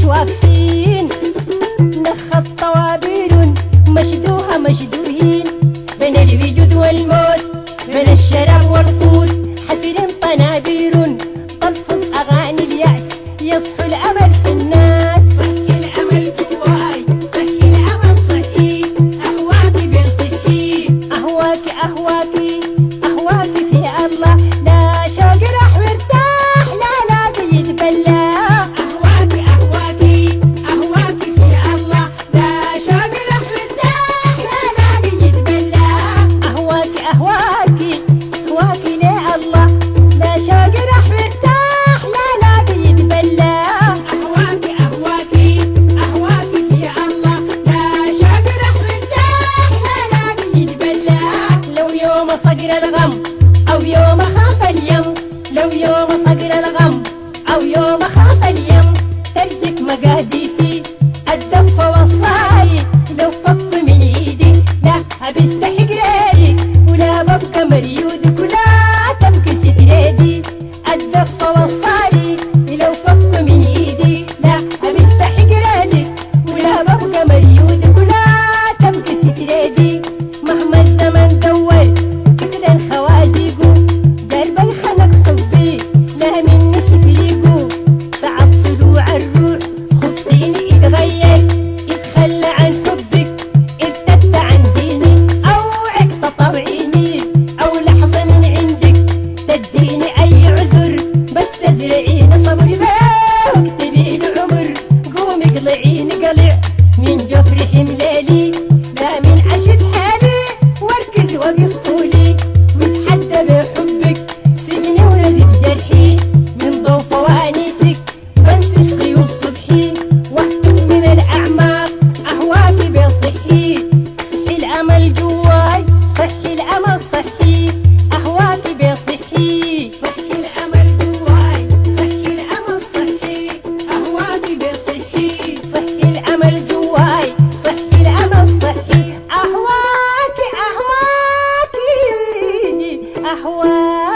واقفين نخط طوابير مشدوها مشدوهين بين الوجود والموت بين الشراب والقوت حترم طنابير تلفظ أغاني اليأس يصحو الأمل في الناس. صحي الأمل جواي صحي الأمل صحي أهواكي بين صحي أهواكي أهواكي أهواكي في الله لا شوق راح مرتاح لا لاقي يتبلى. أهواكي أهواكي أهواكي في الله لا شوق راح مرتاح لا لاقي يتبلى. أهواكي أهواكي أهواكي ليه الله لا شوق راح مرتاح لا لاقي يتبلى. أهواكي أهواكي أهواكي في الله لا شوق راح مرتاح لا لاقي يتبلى. لو يوم صقر الغم أو يوم خاف اليم لو يوم صقر الغم أو يوم خاف اليم ترجف مقاديفي الدفة والصاي لو فك من ايدي لا بستحق ريدي ولا ببقى مريودك ولا تبقى ستريدي. الدفة والصاي لو فك من ايدي لا بستحق ريدي ولا ببقى مريودك ولا تبقى ستريدي. مهما الزمن دور كتر خوازيقو قلبي خلق حبي لا مني شفريقو صعب طلوع الروح خفت اني اتغير يتخلى عن حبك ارتدت عن ديني اوعك تطوعيني او لحظة من عندك تديني اي عذر بس تزرعيني صبري بيه واكتبيلي عمر قومي قلعيني قلع من جفر حملالي لا من عشت حالي واركز وقف طولي واتحدى بحبك سجني ونزف جرحي من ضوء فوانيسك بنسف خيوط صبحي واهتف من الاعماق اهواكي بصحي. صحي الامل جواي صحي الامل صحي اهواكي بصحي. صحي الأمل جواي صحي الأمل صحي أهواكي بصحي. صحي الامل جواي صحي الامل صحي اهواكي اهواكي اهواكي